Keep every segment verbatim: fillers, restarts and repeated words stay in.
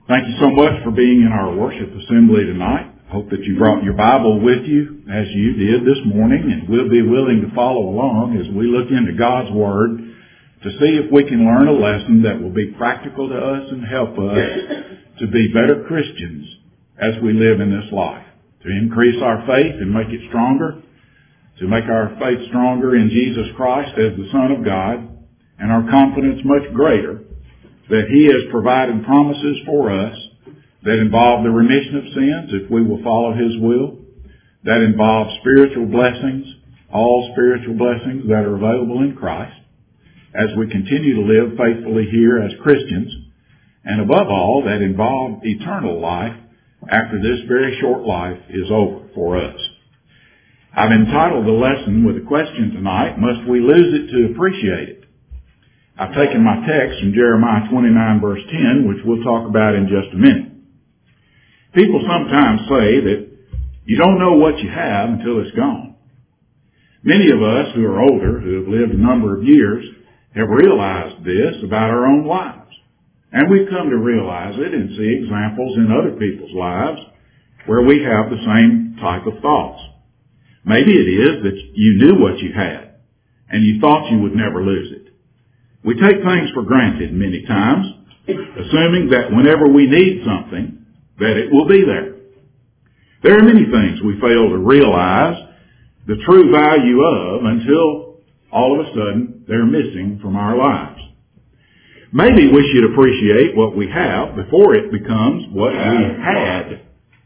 Thank you so much for being in our worship assembly tonight. I hope that you brought your Bible with you as you did this morning, and we'll be willing to follow along as we look into God's Word to see if we can learn a lesson that will be practical to us and help us to be better Christians as we live in this life, to increase our faith and make it stronger, to make our faith stronger in Jesus Christ as the Son of God, and our confidence much greater that He has provided promises for us that involve the remission of sins if we will follow His will, that involve spiritual blessings, all spiritual blessings that are available in Christ, as we continue to live faithfully here as Christians, and above all, that involve eternal life after this very short life is over for us. I've entitled the lesson with a question tonight, must we lose it to appreciate it? I've taken my text from Jeremiah twenty-nine verse ten, which we'll talk about in just a minute. People sometimes say that you don't know what you have until it's gone. Many of us who are older, who have lived a number of years, have realized this about our own lives. And we've come to realize it and see examples in other people's lives where we have the same type of thoughts. Maybe it is that you knew what you had and you thought you would never lose it. We take things for granted many times, assuming that whenever we need something, that it will be there. There are many things we fail to realize the true value of until all of a sudden they're missing from our lives. Maybe we should appreciate what we have before it becomes what we had.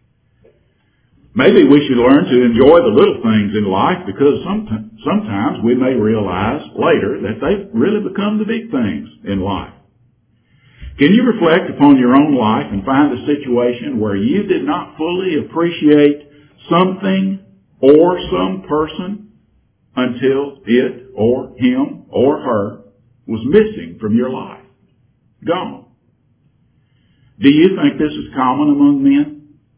Maybe we should learn to enjoy the little things in life because sometimes, sometimes we may realize later that they've really become the big things in life. Can you reflect upon your own life and find a situation where you did not fully appreciate something or some person until it or him or her was missing from your life? Gone. Do you think this is common among men?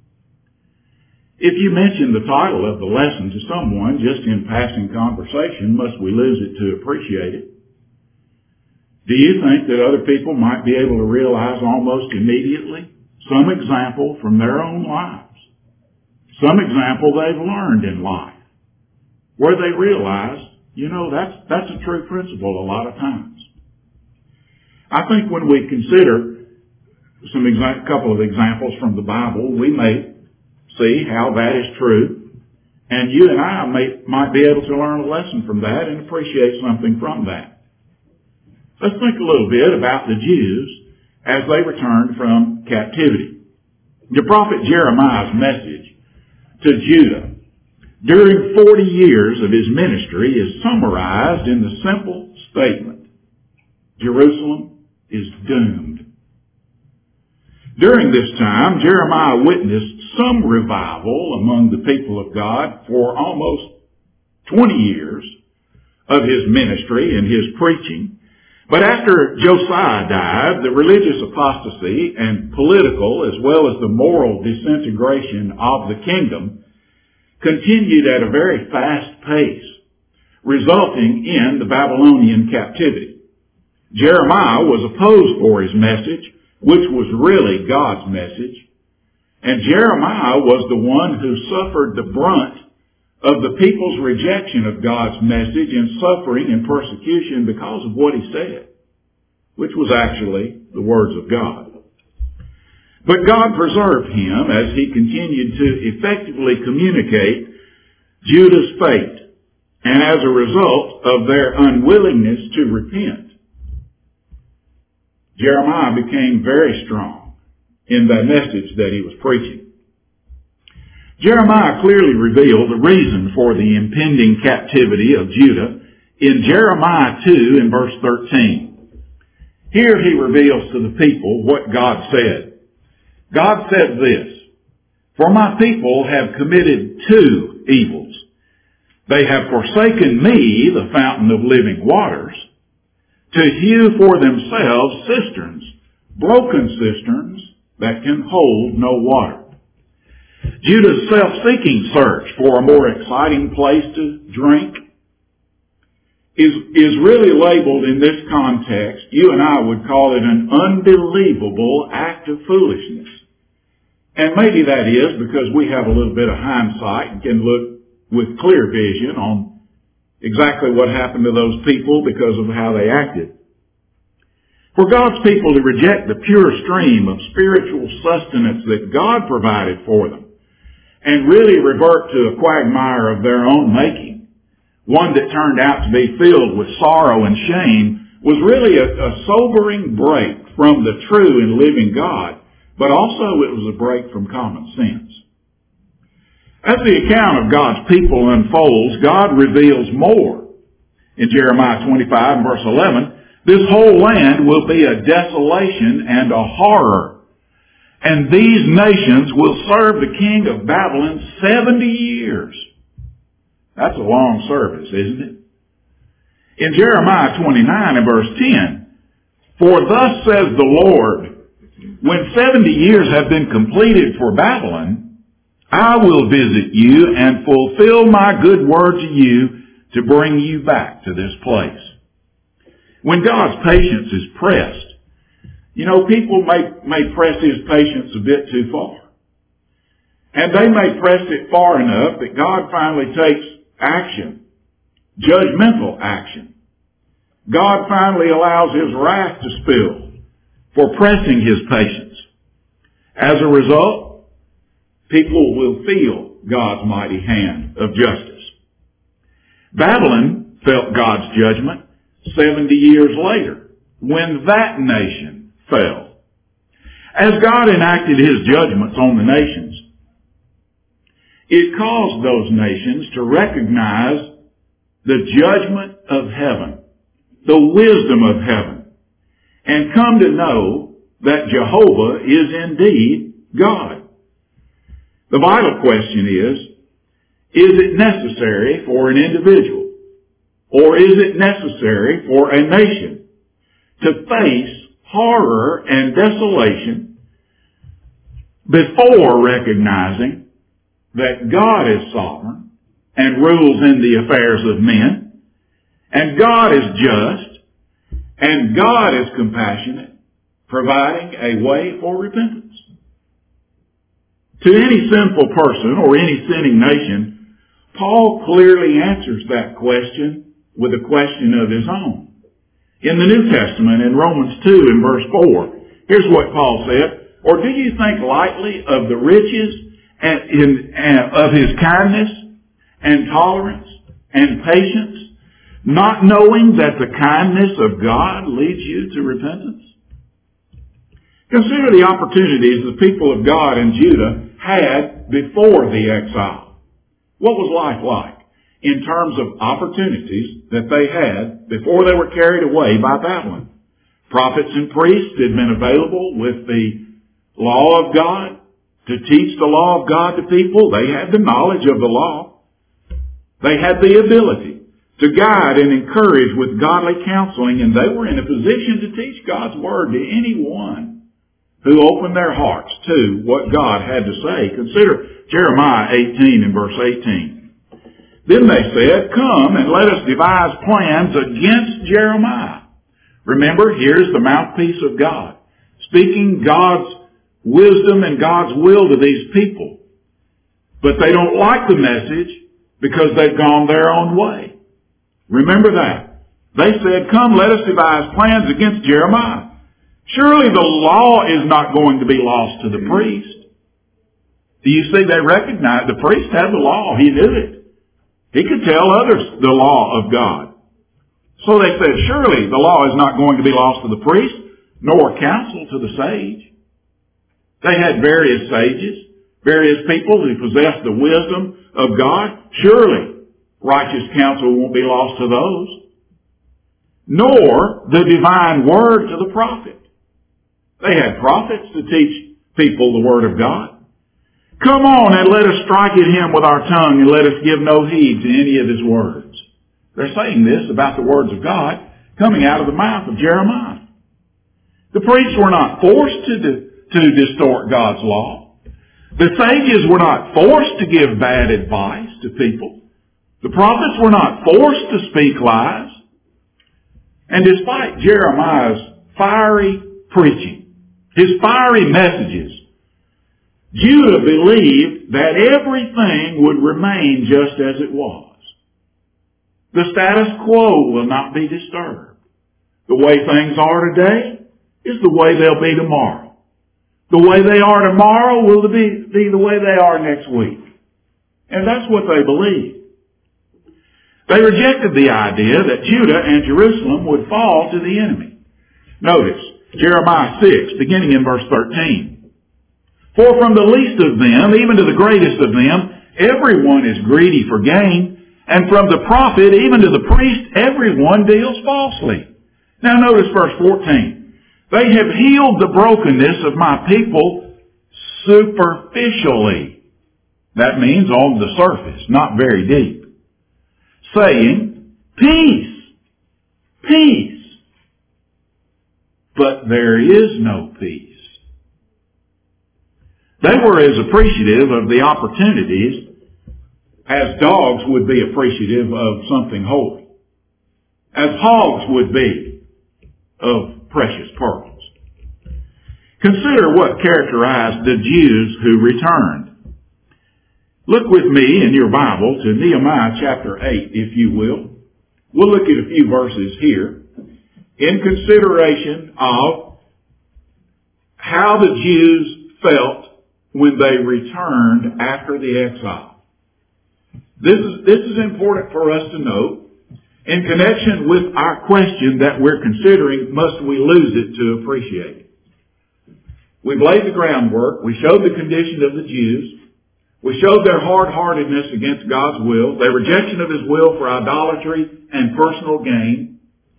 If you mention the title of the lesson to someone just in passing conversation, must we lose it to appreciate it? Do you think that other people might be able to realize almost immediately some example from their own lives, some example they've learned in life, where they realize, you know, that's, that's a true principle a lot of times. I think when we consider some exa- couple of examples from the Bible, we may see how that is true, and you and I may, might be able to learn a lesson from that and appreciate something from that. Let's think a little bit about the Jews as they returned from captivity. The prophet Jeremiah's message to Judah during forty years of his ministry is summarized in the simple statement, Jerusalem is doomed. During this time, Jeremiah witnessed some revival among the people of God for almost twenty years of his ministry and his preaching. But after Josiah died, the religious apostasy and political as well as the moral disintegration of the kingdom continued at a very fast pace, resulting in the Babylonian captivity. Jeremiah was opposed for his message, which was really God's message. And Jeremiah was the one who suffered the brunt of the people's rejection of God's message and suffering and persecution because of what he said, which was actually the words of God. But God preserved him as he continued to effectively communicate Judah's fate, and as a result of their unwillingness to repent, Jeremiah became very strong in the message that he was preaching. Jeremiah clearly revealed the reason for the impending captivity of Judah in Jeremiah two in verse thirteen. Here he reveals to the people what God said. God said this, "For my people have committed two evils. They have forsaken me, the fountain of living waters, to hew for themselves cisterns, broken cisterns that can hold no water." Judah's self-seeking search for a more exciting place to drink is, is really labeled in this context, you and I would call it an unbelievable act of foolishness. And maybe that is because we have a little bit of hindsight and can look with clear vision on exactly what happened to those people because of how they acted. For God's people to reject the pure stream of spiritual sustenance that God provided for them and really revert to a quagmire of their own making, one that turned out to be filled with sorrow and shame, was really a, a sobering break from the true and living God, but also it was a break from common sense. As the account of God's people unfolds, God reveals more. In Jeremiah twenty-five, verse eleven, this whole land will be a desolation and a horror, and these nations will serve the king of Babylon seventy years. That's a long service, isn't it? In Jeremiah twenty-nine and verse ten, for thus says the Lord, when seventy years have been completed for Babylon, I will visit you and fulfill my good word to you to bring you back to this place. When God's patience is pressed, you know, people may, may press His patience a bit too far. And they may press it far enough that God finally takes action, judgmental action. God finally allows His wrath to spill for pressing His patience. As a result, people will feel God's mighty hand of justice. Babylon felt God's judgment seventy years later, when that nation fell. As God enacted His judgments on the nations, it caused those nations to recognize the judgment of heaven, the wisdom of heaven, and come to know that Jehovah is indeed God. The vital question is, is it necessary for an individual, or is it necessary for a nation to face horror and desolation before recognizing that God is sovereign and rules in the affairs of men, and God is just, and God is compassionate, providing a way for repentance? To any sinful person or any sinning nation, Paul clearly answers that question with a question of his own. In the New Testament, in Romans two and verse four, here's what Paul said, or do you think lightly of the riches and in, uh, of His kindness and tolerance and patience, not knowing that the kindness of God leads you to repentance? Consider the opportunities the people of God in Judah had before the exile. What was life like in terms of opportunities that they had before they were carried away by Babylon? Prophets and priests had been available with the law of God to teach the law of God to people. They had the knowledge of the law. They had the ability to guide and encourage with godly counseling, and they were in a position to teach God's word to anyone who opened their hearts to what God had to say. Consider Jeremiah eighteen and verse eighteen. Then they said, come and let us devise plans against Jeremiah. Remember, here's the mouthpiece of God, speaking God's wisdom and God's will to these people. But they don't like the message because they've gone their own way. Remember that. They said, come, let us devise plans against Jeremiah. Surely the law is not going to be lost to the priest. Do you see, they recognized the priest had the law. He knew it. He could tell others the law of God. So they said, surely the law is not going to be lost to the priest, nor counsel to the sage. They had various sages, various people who possessed the wisdom of God. Surely righteous counsel won't be lost to those. Nor the divine word to the prophet. They had prophets to teach people the word of God. Come on and let us strike at him with our tongue and let us give no heed to any of his words. They're saying this about the words of God coming out of the mouth of Jeremiah. The priests were not forced to, do, to distort God's law. The sages were not forced to give bad advice to people. The prophets were not forced to speak lies. And despite Jeremiah's fiery preaching, his fiery messages, Judah believed that everything would remain just as it was. The status quo will not be disturbed. The way things are today is the way they'll be tomorrow. The way they are tomorrow will be, be the way they are next week. And that's what they believed. They rejected the idea that Judah and Jerusalem would fall to the enemy. Notice Jeremiah six, beginning in verse thirteen. For from the least of them, even to the greatest of them, everyone is greedy for gain, and from the prophet, even to the priest, everyone deals falsely. Now notice verse fourteen. They have healed the brokenness of my people superficially. That means on the surface, not very deep. Saying, peace, peace. But there is no peace. They were as appreciative of the opportunities as dogs would be appreciative of something holy, as hogs would be of precious pearls. Consider what characterized the Jews who returned. Look with me in your Bible to Nehemiah chapter eight, if you will. We'll look at a few verses here in consideration of how the Jews felt when they returned after the exile. This is, this is important for us to note in connection with our question that we're considering, must we lose it to appreciate it? We've laid the groundwork. We showed the condition of the Jews. We showed their hard-heartedness against God's will, their rejection of His will for idolatry and personal gain.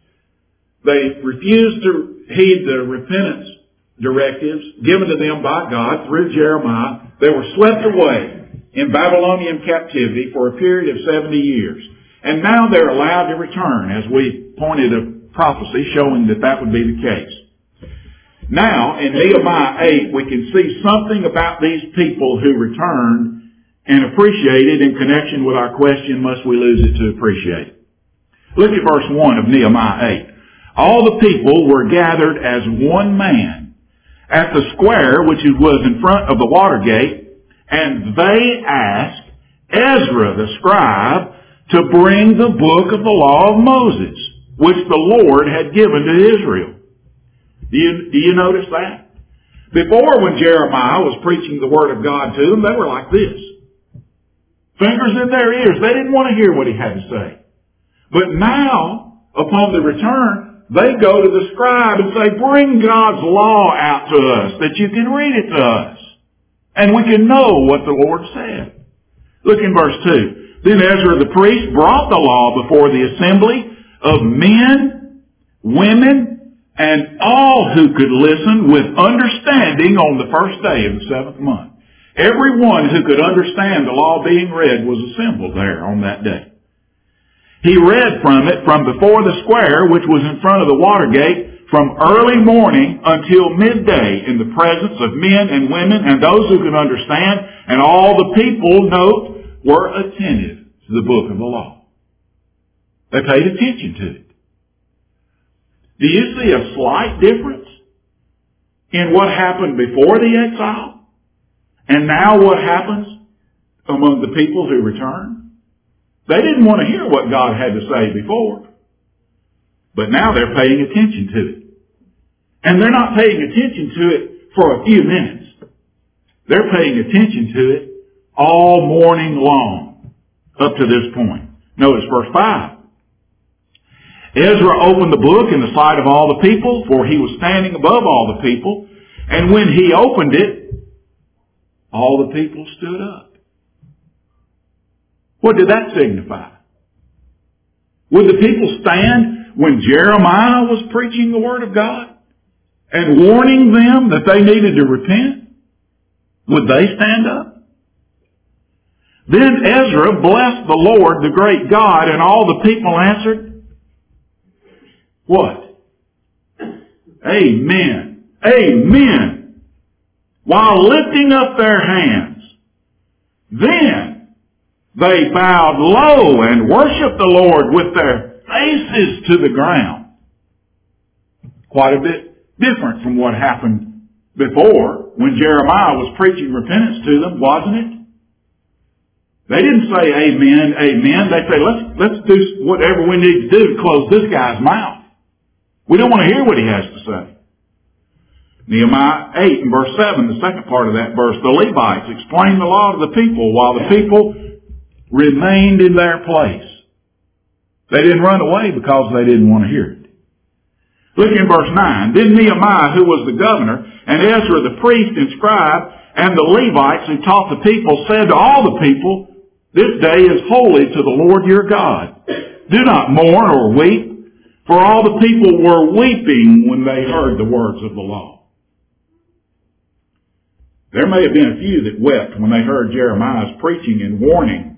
They refused to heed the repentance directives given to them by God through Jeremiah. They were swept away in Babylonian captivity for a period of seventy years. And now they're allowed to return, as we pointed a prophecy showing that that would be the case. Now, in Nehemiah eight, we can see something about these people who returned and appreciate it in connection with our question, must we lose it to appreciate it? Look at verse one of Nehemiah eight. All the people were gathered as one man at the square which was in front of the water gate, and they asked Ezra the scribe to bring the book of the law of Moses, which the Lord had given to Israel. Do you, do you notice that? Before, when Jeremiah was preaching the Word of God to them, they were like this. Fingers in their ears. They didn't want to hear what he had to say. But now, upon the return, they go to the scribe and say, bring God's law out to us, that you can read it to us, and we can know what the Lord said. Look in verse two. Then Ezra the priest brought the law before the assembly of men, women, and all who could listen with understanding on the first day of the seventh month. Everyone who could understand the law being read was assembled there on that day. He read from it from before the square, which was in front of the water gate, from early morning until midday in the presence of men and women and those who could understand, and all the people, note, were attentive to the book of the law. They paid attention to it. Do you see a slight difference in what happened before the exile and now what happens among the people who return? They didn't want to hear what God had to say before, but now they're paying attention to it. And they're not paying attention to it for a few minutes. They're paying attention to it all morning long up to this point. Notice verse five. Ezra opened the book in the sight of all the people, for he was standing above all the people. And when he opened it, all the people stood up. What did that signify? Would the people stand when Jeremiah was preaching the Word of God and warning them that they needed to repent? Would they stand up? Then Ezra blessed the Lord, the great God, and all the people answered, what? Amen. Amen. While lifting up their hands. Then they bowed low and worshiped the Lord with their faces to the ground. quite a bit different from what happened before when Jeremiah was preaching repentance to them, wasn't it? They didn't say amen, amen. They say, let's, let's do whatever we need to do to close this guy's mouth. We don't want to hear what he has to say. Nehemiah eight and verse seven, the second part of that verse, the Levites explained the law to the people while the people remained in their place. They didn't run away because they didn't want to hear it. Look in verse nine. Then Nehemiah, who was the governor, and Ezra the priest and scribe, and the Levites who taught the people, said to all the people, this day is holy to the Lord your God. Do not mourn or weep, for all the people were weeping when they heard the words of the law. There may have been a few that wept when they heard Jeremiah's preaching and warning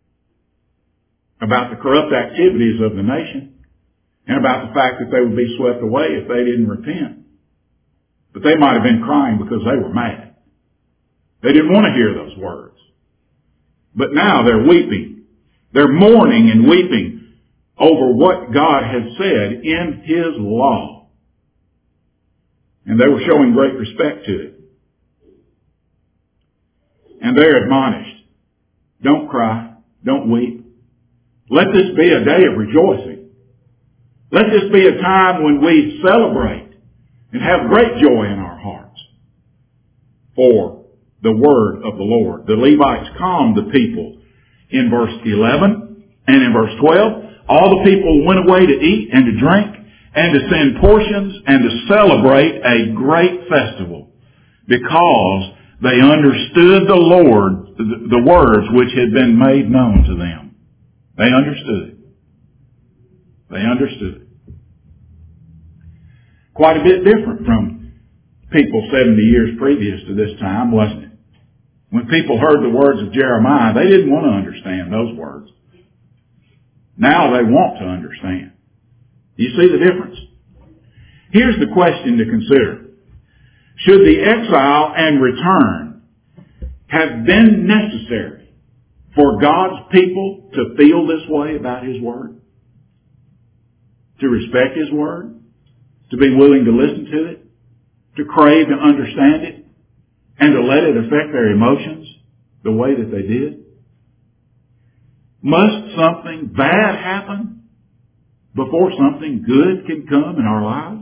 about the corrupt activities of the nation and about the fact that they would be swept away if they didn't repent. But they might have been crying because they were mad. They didn't want to hear those words. But now they're weeping. They're mourning and weeping over what God has said in His law. And they were showing great respect to it. And they're admonished. Don't cry. Don't weep. Let this be a day of rejoicing. Let this be a time when we celebrate and have great joy in our hearts for the word of the Lord. The Levites calmed the people in verse eleven and in verse twelve. All the people went away to eat and to drink and to send portions and to celebrate a great festival because they understood the Lord, the words which had been made known to them. They understood it. They understood it. Quite a bit different from people seventy years previous to this time, wasn't it? When people heard the words of Jeremiah, they didn't want to understand those words. Now they want to understand. Do you see the difference? Here's the question to consider. Should the exile and return have been necessary for God's people to feel this way about His Word? To respect His Word? To be willing to listen to it? To crave to understand it? And to let it affect their emotions the way that they did? Must something bad happen before something good can come in our lives?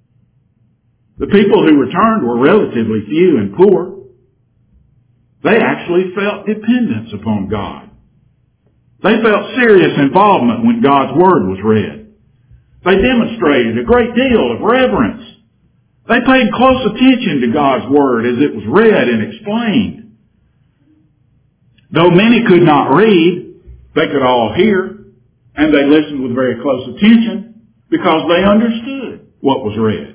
The people who returned were relatively few and poor. They actually felt dependence upon God. They felt serious involvement when God's Word was read. They demonstrated a great deal of reverence. They paid close attention to God's Word as it was read and explained. Though many could not read, they could all hear, and they listened with very close attention because they understood what was read.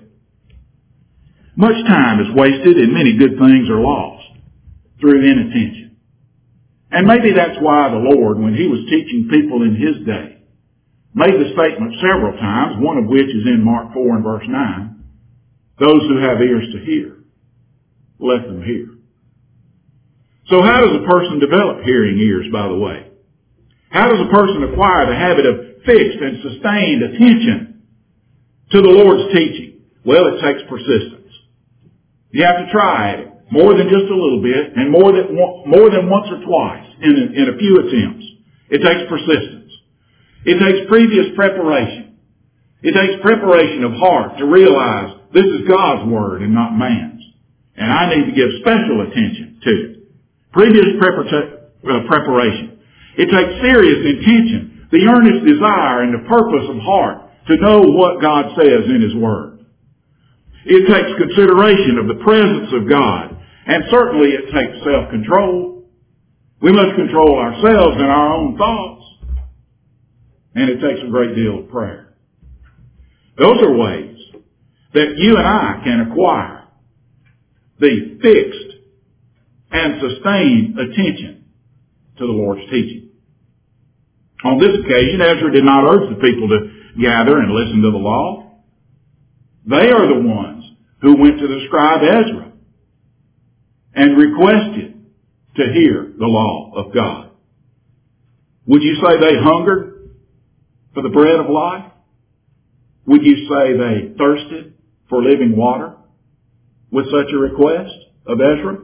Much time is wasted and many good things are lost through inattention. And maybe that's why the Lord, when He was teaching people in His day, made the statement several times, one of which is in Mark four and verse nine, those who have ears to hear, let them hear. So how does a person develop hearing ears, by the way? How does a person acquire the habit of fixed and sustained attention to the Lord's teaching? Well, it takes persistence. You have to try it more than just a little bit and more than more than once or twice in a, in a few attempts. It takes persistence. It takes previous preparation. It takes preparation of heart to realize this is God's Word and not man's. And I need to give special attention to it. Previous prepar- uh, preparation. It takes serious intention, the earnest desire and the purpose of heart to know what God says in His Word. It takes consideration of the presence of God. And certainly it takes self-control. We must control ourselves and our own thoughts. And it takes a great deal of prayer. Those are ways that you and I can acquire the fixed and sustained attention to the Lord's teaching. On this occasion, Ezra did not urge the people to gather and listen to the law. They are the ones who went to the scribe Ezra and requested to hear the law of God. Would you say they hungered for the bread of life? Would you say they thirsted for living water with such a request of Ezra?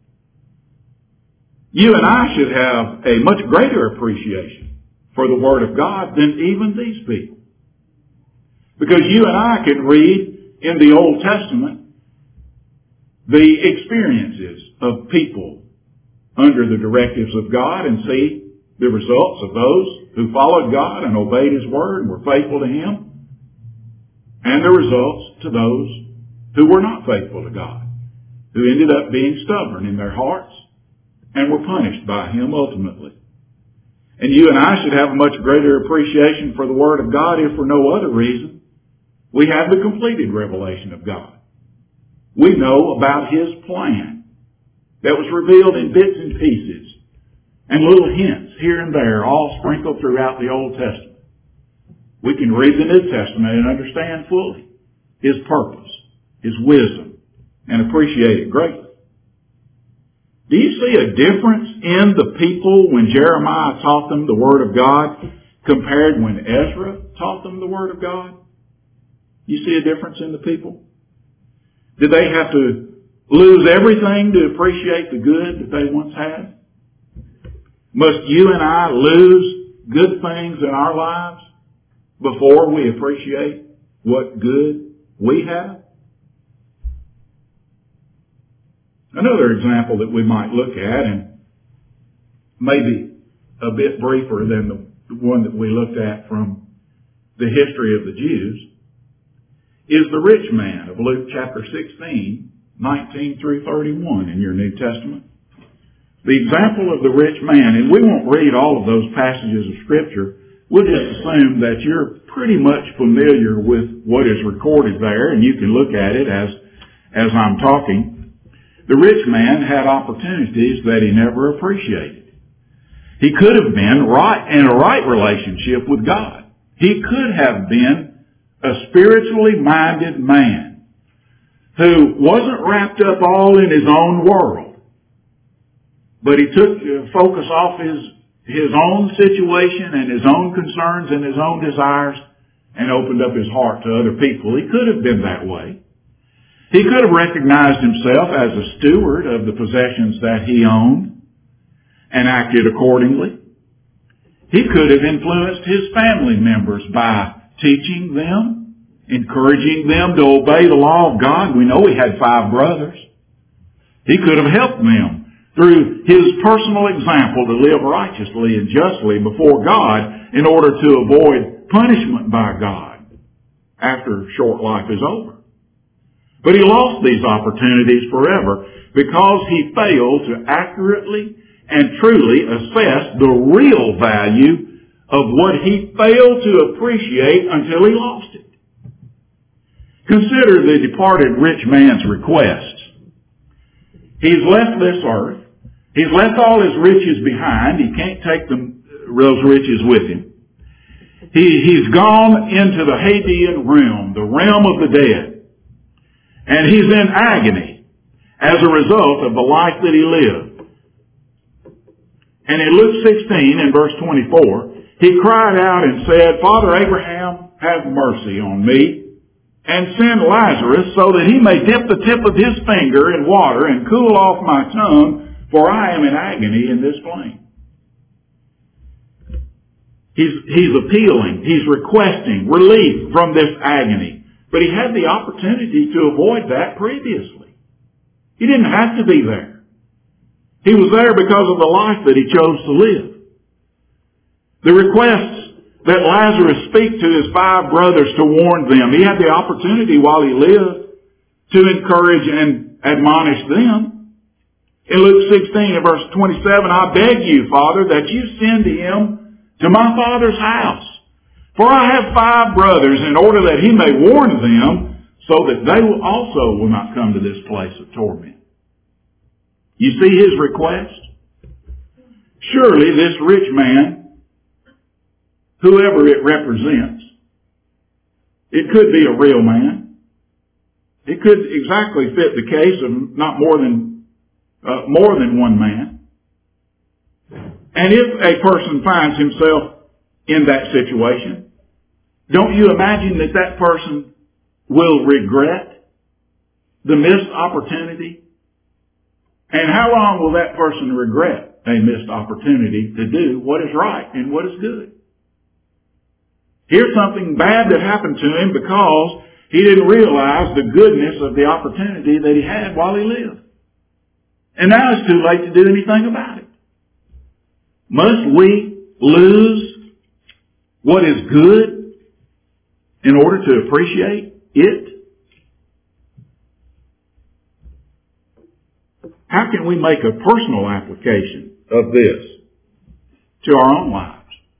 You and I should have a much greater appreciation for the Word of God than even these people. Because you and I can read in the Old Testament the experiences of people under the directives of God and see the results of those who followed God and obeyed His Word and were faithful to Him, and the results to those who were not faithful to God, who ended up being stubborn in their hearts and were punished by Him ultimately. And you and I should have a much greater appreciation for the Word of God if for no other reason. We have the completed revelation of God. We know about His plan that was revealed in bits and pieces and little hints here and there, all sprinkled throughout the Old Testament. We can read the New Testament and understand fully His purpose, His wisdom, and appreciate it greatly. Do you see a difference in the people when Jeremiah taught them the Word of God compared when Ezra taught them the Word of God? You see a difference in the people? Did they have to lose everything to appreciate the good that they once had? Must you and I lose good things in our lives before we appreciate what good we have? Another example that we might look at, and maybe a bit briefer than the one that we looked at from the history of the Jews, is the rich man of Luke chapter sixteen, nineteen through thirty-one in your New Testament. The example of the rich man, and we won't read all of those passages of Scripture. We'll just assume that you're pretty much familiar with what is recorded there, and you can look at it as, as I'm talking. The rich man had opportunities that he never appreciated. He could have been right in a right relationship with God. He could have been a spiritually minded man who wasn't wrapped up all in his own world, but he took focus off his, his own situation and his own concerns and his own desires and opened up his heart to other people. He could have been that way. He could have recognized himself as a steward of the possessions that he owned and acted accordingly. He could have influenced his family members by teaching them, encouraging them to obey the law of God. We know he had five brothers. He could have helped them through his personal example to live righteously and justly before God in order to avoid punishment by God after short life is over. But he lost these opportunities forever because he failed to accurately and truly assess the real value of what he failed to appreciate until he lost it. Consider the departed rich man's request. He's left this earth. He's left all his riches behind. He can't take them, those riches with him. He, he's gone into the Hadean realm, the realm of the dead. And he's in agony as a result of the life that he lived. And in Luke sixteen, in verse twenty-four, he cried out and said, Father Abraham, have mercy on me, and send Lazarus so that he may dip the tip of his finger in water and cool off my tongue, for I am in agony in this flame. He's, he's appealing, he's requesting relief from this agony. But he had the opportunity to avoid that previously. He didn't have to be there. He was there because of the life that he chose to live. The requests that Lazarus speak to his five brothers to warn them, he had the opportunity while he lived to encourage and admonish them. In Luke sixteen, in verse twenty-seven, I beg you, Father, that you send him to my father's house. For I have five brothers, in order that he may warn them, so that they will also will not come to this place of torment. You see his request? Surely this rich man, whoever it represents, it could be a real man. It could exactly fit the case of not more than uh, more than one man. And if a person finds himself in that situation, don't you imagine that that person will regret the missed opportunity? And how long will that person regret a missed opportunity to do what is right and what is good? Here's something bad that happened to him because he didn't realize the goodness of the opportunity that he had while he lived. And now it's too late to do anything about it. Must we lose what is good in order to appreciate it? How can we make a personal application of this to our own lives?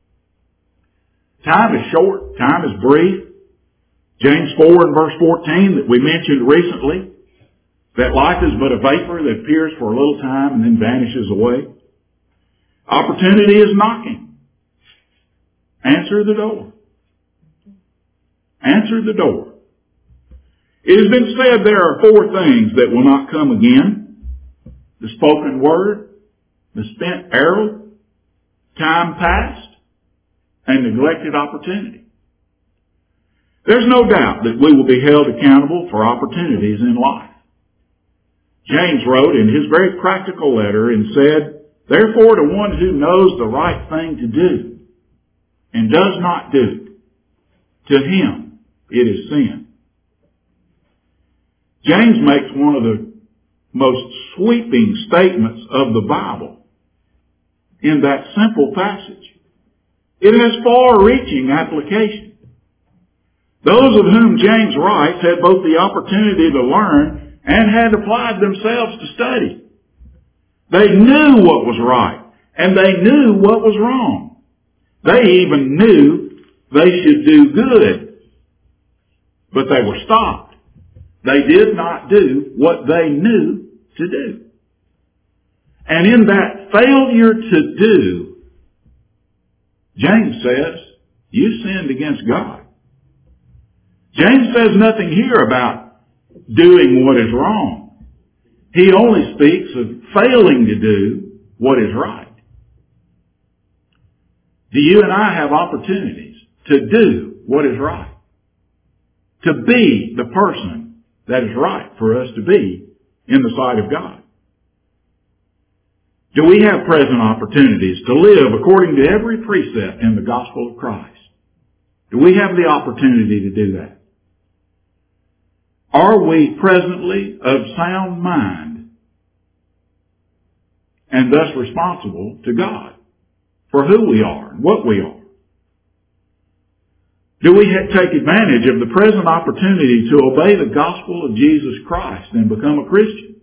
Time is short. Time is brief. James four and verse fourteen that we mentioned recently, that life is but a vapor that appears for a little time and then vanishes away. Opportunity is knocking. Answer the door. Answer the door. It has been said there are four things that will not come again. The spoken word, the spent arrow, time past, and neglected opportunity. There's no doubt that we will be held accountable for opportunities in life. James wrote in his very practical letter and said, "Therefore to one who knows the right thing to do and does not do, to him it is sin." James makes one of the most sweeping statements of the Bible in that simple passage. It has far-reaching application. Those of whom James writes had both the opportunity to learn and had applied themselves to study. They knew what was right, and they knew what was wrong. They even knew they should do good, but they were stopped. They did not do what they knew to do. And in that failure to do, James says, you sinned against God. James says nothing here about doing what is wrong. He only speaks of failing to do what is right. Do you and I have opportunities to do what is right? To be the person that is right for us to be in the sight of God? Do we have present opportunities to live according to every precept in the gospel of Christ? Do we have the opportunity to do that? Are we presently of sound mind and thus responsible to God for who we are and what we are? Do we take advantage of the present opportunity to obey the gospel of Jesus Christ and become a Christian?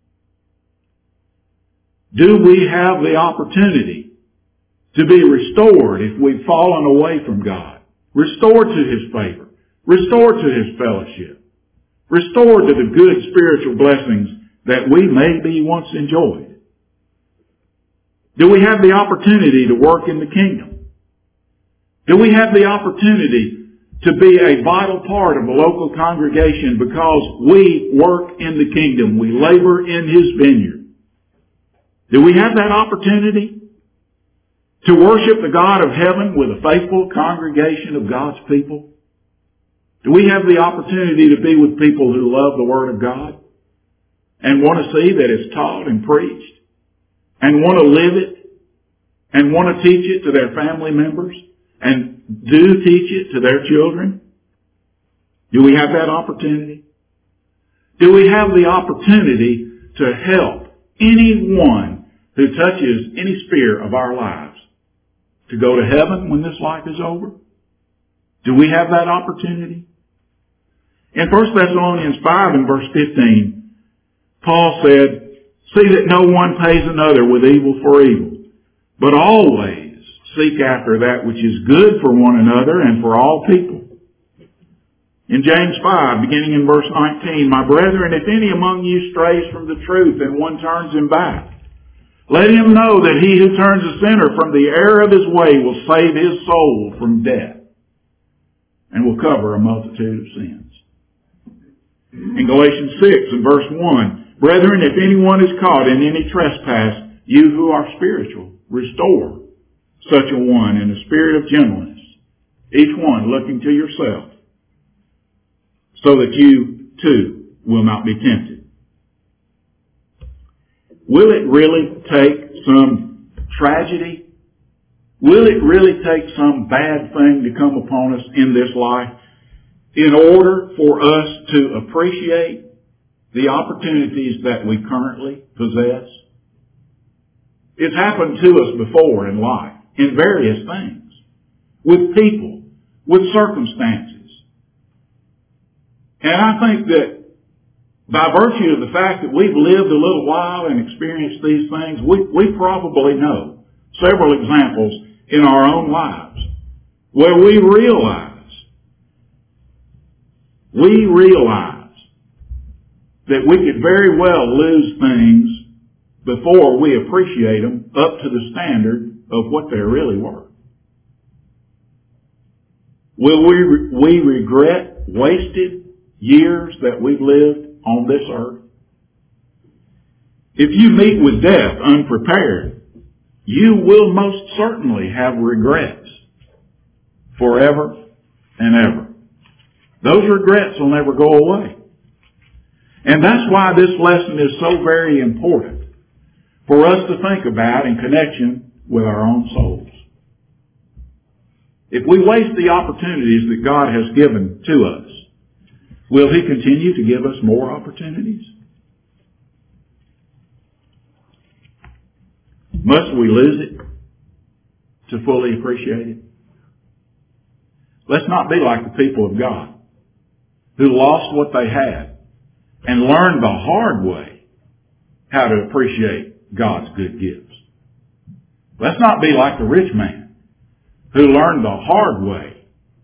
Do we have the opportunity to be restored if we've fallen away from God? Restored to His favor. Restored to His fellowship. Restored to the good spiritual blessings that we maybe once enjoyed. Do we have the opportunity to work in the kingdom? Do we have the opportunity to be a vital part of a local congregation because we work in the kingdom? We labor in His vineyard. Do we have that opportunity to worship the God of heaven with a faithful congregation of God's people? Do we have the opportunity to be with people who love the Word of God and want to see that it's taught and preached and want to live it and want to teach it to their family members and do teach it to their children? Do we have that opportunity? Do we have the opportunity to help anyone who touches any sphere of our lives to go to heaven when this life is over? Do we have that opportunity? In First Thessalonians five and verse fifteen, Paul said, "See that no one pays another with evil for evil, but always seek after that which is good for one another and for all people." In James five, beginning in verse nineteen, "My brethren, if any among you strays from the truth and one turns him back, let him know that he who turns a sinner from the error of his way will save his soul from death and will cover a multitude of sins." In Galatians six and verse one, "Brethren, if anyone is caught in any trespass, you who are spiritual, restore such a one in a spirit of gentleness, each one looking to yourself, so that you too will not be tempted. Will it really take some tragedy? Will it really take some bad thing to come upon us in this life in order for us to appreciate the opportunities that we currently possess? It's happened to us before in life, in various things, with people, with circumstances. And I think that by virtue of the fact that we've lived a little while and experienced these things, we, we probably know several examples in our own lives where we realize, we realize that we could very well lose things before we appreciate them up to the standard of what they really were. Will we, we regret wasted years that we've lived on this earth? If you meet with death unprepared, you will most certainly have regrets forever and ever. Those regrets will never go away. And that's why this lesson is so very important for us to think about in connection with our own souls. If we waste the opportunities that God has given to us, will He continue to give us more opportunities? Must we lose it to fully appreciate it? Let's not be like the people of God who lost what they had and learned the hard way how to appreciate God's good gifts. Let's not be like the rich man who learned the hard way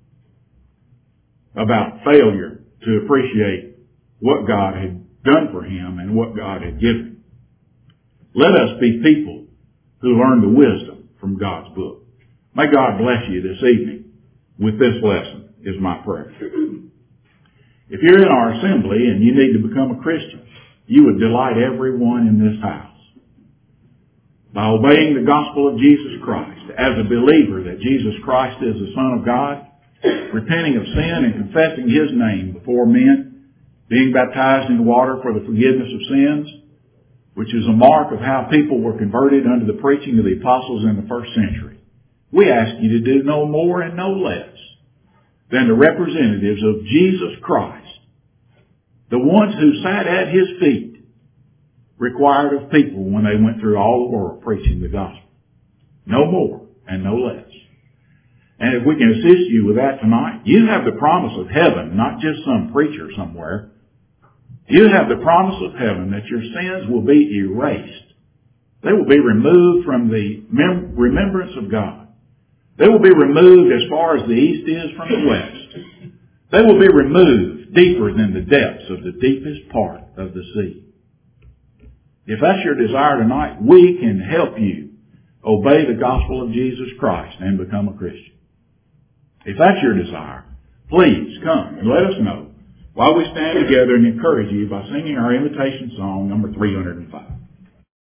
about failure to appreciate what God had done for him and what God had given. Let us be people who learn the wisdom from God's book. May God bless you this evening with this lesson is my prayer. If you're in our assembly and you need to become a Christian, you would delight everyone in this house by obeying the gospel of Jesus Christ as a believer that Jesus Christ is the Son of God, repenting of sin and confessing His name before men, being baptized in water for the forgiveness of sins, which is a mark of how people were converted under the preaching of the apostles in the first century. We ask you to do no more and no less than the representatives of Jesus Christ, the ones who sat at His feet, required of people when they went through all the world preaching the gospel. No more and no less. And if we can assist you with that tonight, you have the promise of heaven, not just some preacher somewhere. You have the promise of heaven that your sins will be erased. They will be removed from the mem- remembrance of God. They will be removed as far as the east is from the west. They will be removed deeper than the depths of the deepest part of the sea. If that's your desire tonight, we can help you obey the gospel of Jesus Christ and become a Christian. If that's your desire, please come and let us know while we stand together and encourage you by singing our invitation song number three hundred five.